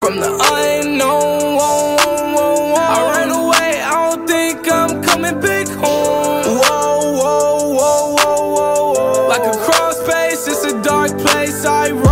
from the unknown. Whoa, whoa, whoa, whoa. I ran away, I don't think I'm coming back home. Whoa, whoa, whoa, whoa, whoa, whoa. Like a crawl space, it's a dark place. I